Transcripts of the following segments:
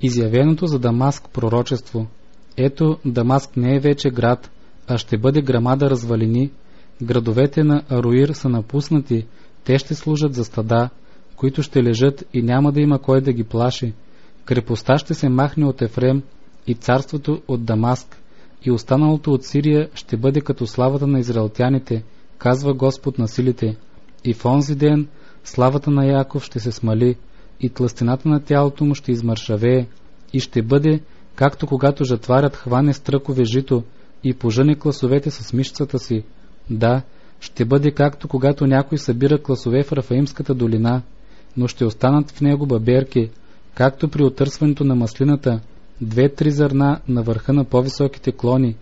Изявеното за Дамаск пророчество. Ето, Дамаск не е вече град, а ще бъде грамада развалини. Градовете на Аруир са напуснати, те ще служат за стада, които ще лежат и няма да има кой да ги плаши. Крепостта ще се махне от Ефрем и царството от Дамаск, и останалото от Сирия ще бъде като славата на израелтяните, казва Господ на силите. И в онзи ден славата на Яков ще се смали, и тлъстината на тялото му ще измършавее, и ще бъде, както когато жатварят хване с тръкове жито и пожъне класовете с мишцата си. Да, ще бъде както когато някой събира класове в Рафаимската долина, но ще останат в него баберки, както при отърсването на маслината, 2-3 зърна на върха на по-високите клони,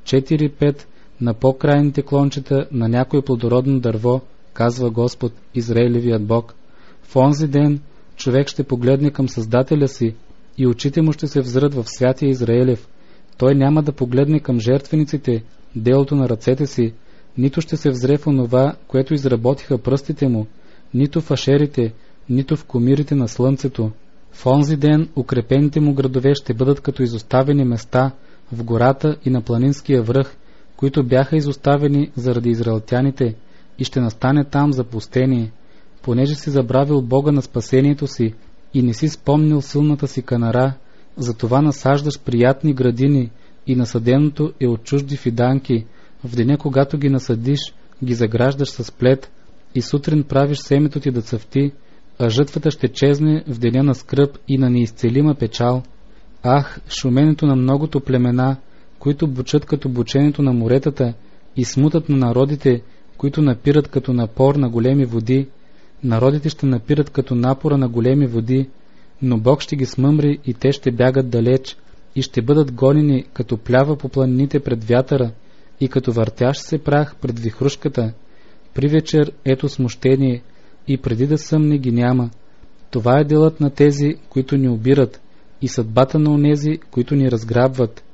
4-5 на по-крайните клончета на някое плодородно дърво, казва Господ, Израилевият Бог. В онзи ден човек ще погледне към Създателя си и очите му ще се взрат в святия Израилев. Той няма да погледне към жертвениците, делото на ръцете си, нито ще се взре в онова, което изработиха пръстите му, нито в ашерите, нито в комирите на слънцето. В онзи ден укрепените му градове ще бъдат като изоставени места в гората и на планинския връх, които бяха изоставени заради израелтяните, и ще настане там запустение. Понеже си забравил Бога на спасението си и не си спомнил силната си канара, затова насаждаш приятни градини и насаденото е от чужди фиданки. В деня, когато ги насадиш, ги заграждаш с плет и сутрин правиш семето ти да цъфти, а жътвата ще чезне в деня на скръб и на неизцелима печал. Ах, шуменето на многото племена, които бучат като бученето на моретата, и смутът на народите, които напират като напор на големи води. Народите ще напират като напора на големи води, но Бог ще ги смъмри и те ще бягат далеч и ще бъдат гонени като плява по планините пред вятъра и като въртящ се прах пред вихрушката. При вечер ето смущение и преди да съмне ги няма. Това е делът на тези, които ни обират, и съдбата на онези, които ни разграбват.